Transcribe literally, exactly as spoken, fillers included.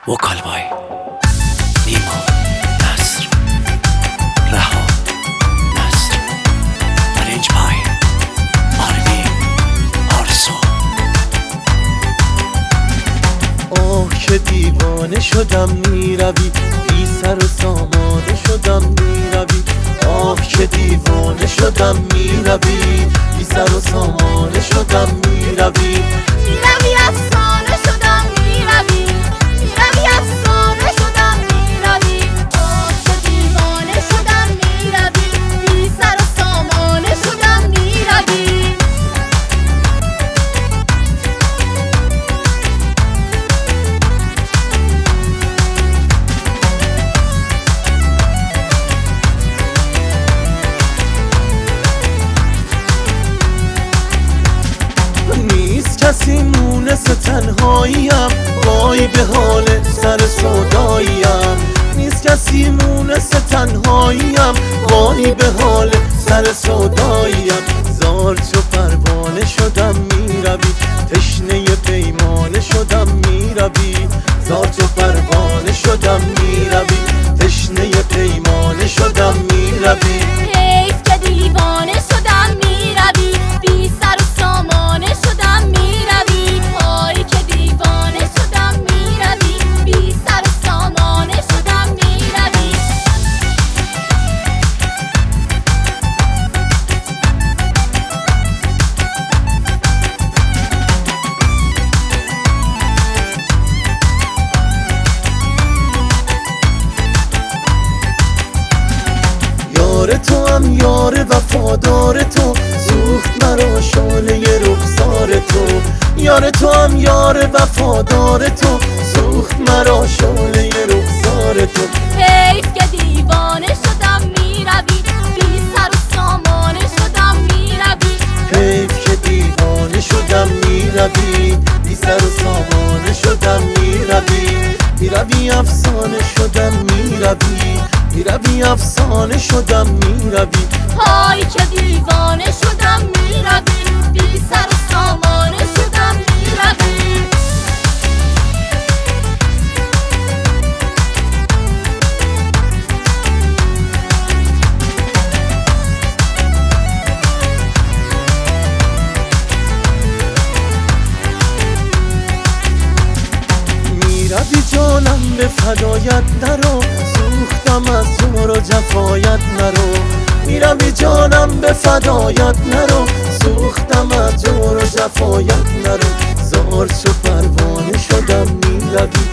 وکال بای نیما نصر رها نصر برنج پای آرمین آرزو. آه که دیوانه شدم میروی، بی سر و سامانه شدم میروی. آه که دیوانه شدم میروی، بی سر و سامانه شدم میروی. میروی افسانه شدم میروی، میروی افسانه شدم میروی. آه که دیوانه شدم میروی، بی سر و سامانه شدم میروی. کسی مونس تنهاییم، وای به حال سر سوداییم. نیست کسی مونس تنهاییم، وای به حال سر سوداییم. زار چو پروانه شدم میروی، تشنه پیمانه شدم میروی. زار چو پروانه شدم میروی، تشنه پیمانه شدم میروی. حیف که دیوانه شدم میروی، بی سر و سامانه شدم میروی. وای که دیوانه شدم میروی، بی سر و سامانه شدم میروی. یار تو هم یار وفادار تو، سوخت مرا شعله رخسار تو. یار تو هم یار وفادار تو، سوخت مرا شعله رخسار تو. حیف که دیوانه شدم میروی، بی سر و سامانه شدم میروی. حیف که دیوانه شدم میروی، بی سر و سامانه شدم میروی. میروی افسانه شدم میروی، میروی افسانه شدم میروی. های که دیوانه شدم میروی، بی سر و سامانه شدم میروی. میروی جانم به فدایت نرو، سوختم از جور و جفایت نرو. میروی جانم به فدایت نرو، سوختم از جور و جفایت نرو. زار چو پروانه شدم میروی،